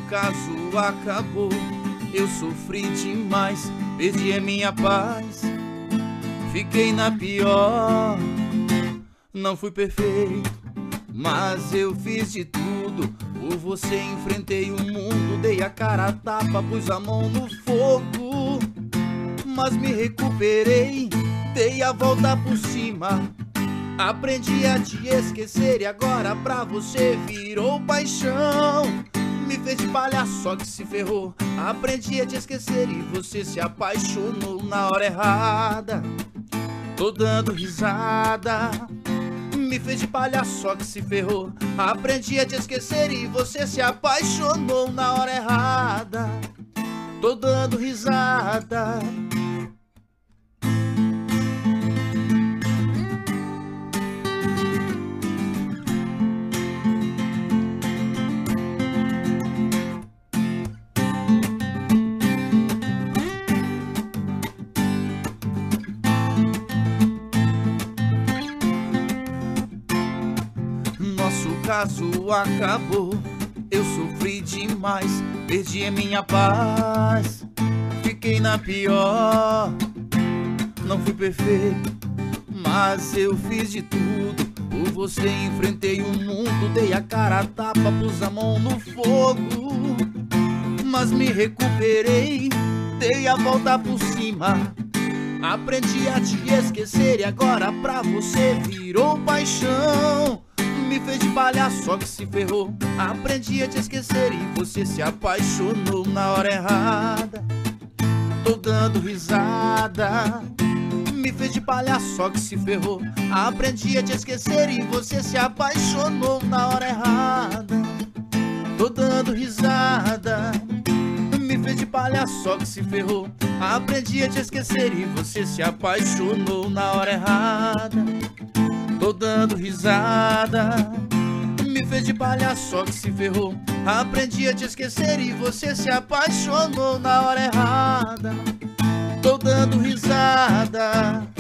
caso acabou. Eu sofri demais, perdi a minha paz, fiquei na pior. Não fui perfeito, mas eu fiz de tudo por você. Enfrentei o mundo, dei a cara a tapa, pus a mão no fogo, mas me recuperei, dei a volta por cima. Aprendi a te esquecer e agora pra você virou paixão. Me fez de palhaço, só que se ferrou. Aprendi a te esquecer e você se apaixonou na hora errada. Tô dando risada. Me fez de palhaço, só que se ferrou. Aprendi a te esquecer e você se apaixonou na hora errada. Tô dando risada. Nosso caso acabou. Eu sofri demais, perdi a minha paz, fiquei na pior. Não fui perfeito, mas eu fiz de tudo por você. Enfrentei o mundo, dei a cara a tapa, pus a mão no fogo, mas me recuperei, dei a volta por cima. Aprendi a te esquecer e agora pra você virou paixão. Me fez de palhaço, só que se ferrou. Aprendi a te esquecer e você se apaixonou na hora errada. Tô dando risada. Me fez de palhaço, só que se ferrou. Aprendi a te esquecer e você se apaixonou na hora errada. Tô dando risada. Me fez de palhaço, só que se ferrou. Aprendi a te esquecer e você se apaixonou na hora errada. Tô dando risada. Me fez de palhaço, só que se ferrou. Aprendi a te esquecer e você se apaixonou na hora errada. Tô dando risada.